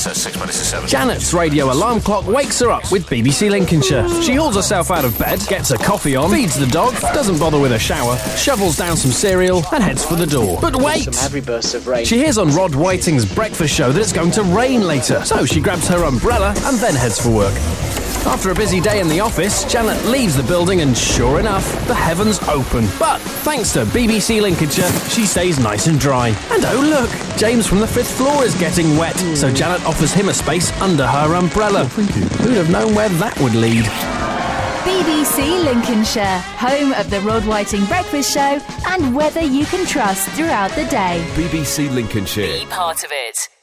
6 minutes to 7. Janet's radio alarm clock wakes her up with BBC Lincolnshire. She hauls herself out of bed, gets her coffee on, feeds the dog, doesn't bother with a shower, shovels down some cereal and heads for the door. But wait! Some heavy bursts of rain. She hears on Rod Whiting's breakfast show that it's going to rain later, so she grabs her umbrella and then heads for work. After a busy day in the office, Janet leaves the building and sure enough, the heavens open. But thanks to BBC Lincolnshire, she stays nice and dry. And oh look, James from the 5th floor is getting wet, so Janet offers him a space under her umbrella. Oh, thank you. Who'd have known where that would lead? BBC Lincolnshire, home of the Rod Whiting Breakfast Show and weather you can trust throughout the day. BBC Lincolnshire. Be part of it.